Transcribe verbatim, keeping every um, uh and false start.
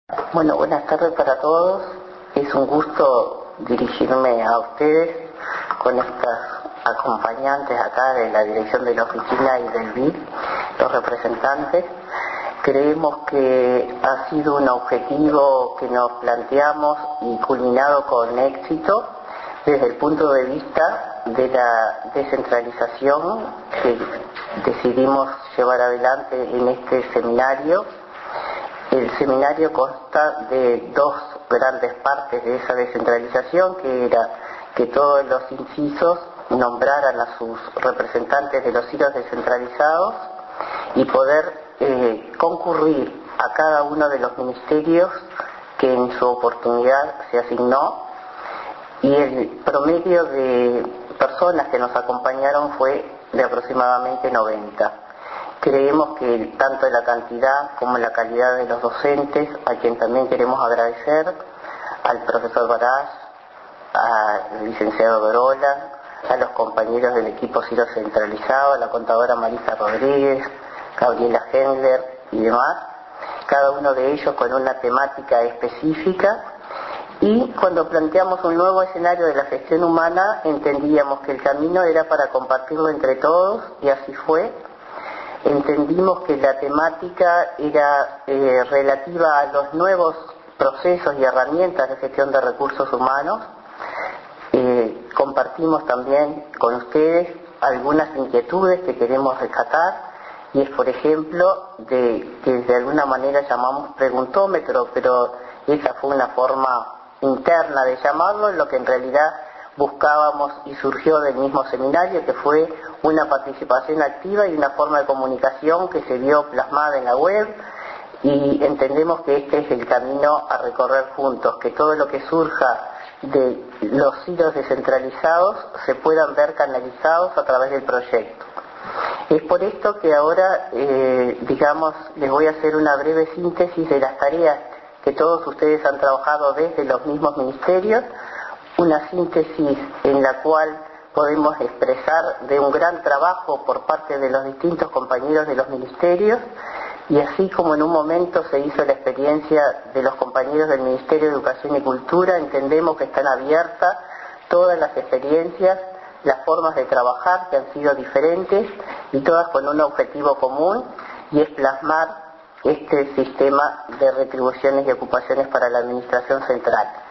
Bueno, buenas tardes para todos. Es un gusto dirigirme a ustedes con estas acompañantes acá de la dirección de la oficina y del B I D, los representantes. Creemos que ha sido un objetivo que nos planteamos y culminado con éxito desde el punto de vista de la descentralización que decidimos llevar adelante en este seminario. El seminario consta de dos grandes partes de esa descentralización, que era que todos los incisos nombraran a sus representantes de los hilos descentralizados y poder eh, concurrir a cada uno de los ministerios que en su oportunidad se asignó, y el promedio de personas que nos acompañaron fue de aproximadamente noventa. Creemos que tanto la cantidad como la calidad de los docentes, a quien también queremos agradecer, al profesor Barás, al licenciado Dorola, a los compañeros del equipo Ciro Centralizado, a la contadora Marisa Rodríguez, Gabriela Hendler y demás, cada uno de ellos con una temática específica. Y cuando planteamos un nuevo escenario de la gestión humana, entendíamos que el camino era para compartirlo entre todos, y así fue. Entendimos que la temática era eh, relativa a los nuevos procesos y herramientas de gestión de recursos humanos. Eh, compartimos también con ustedes algunas inquietudes que queremos rescatar, y es, por ejemplo, de que de alguna manera llamamos preguntómetro, pero esa fue una forma interna de llamarlo, lo que en realidad buscábamos y surgió del mismo seminario, que fue una participación activa y una forma de comunicación que se vio plasmada en la web, y entendemos que este es el camino a recorrer juntos, que todo lo que surja de los hilos descentralizados se puedan ver canalizados a través del proyecto. Es por esto que ahora, eh, digamos, les voy a hacer una breve síntesis de las tareas que todos ustedes han trabajado desde los mismos ministerios, una síntesis en la cual podemos expresar de un gran trabajo por parte de los distintos compañeros de los ministerios, y así como en un momento se hizo la experiencia de los compañeros del Ministerio de Educación y Cultura, entendemos que están abiertas todas las experiencias, las formas de trabajar que han sido diferentes y todas con un objetivo común, y es plasmar este sistema de retribuciones y ocupaciones para la administración central.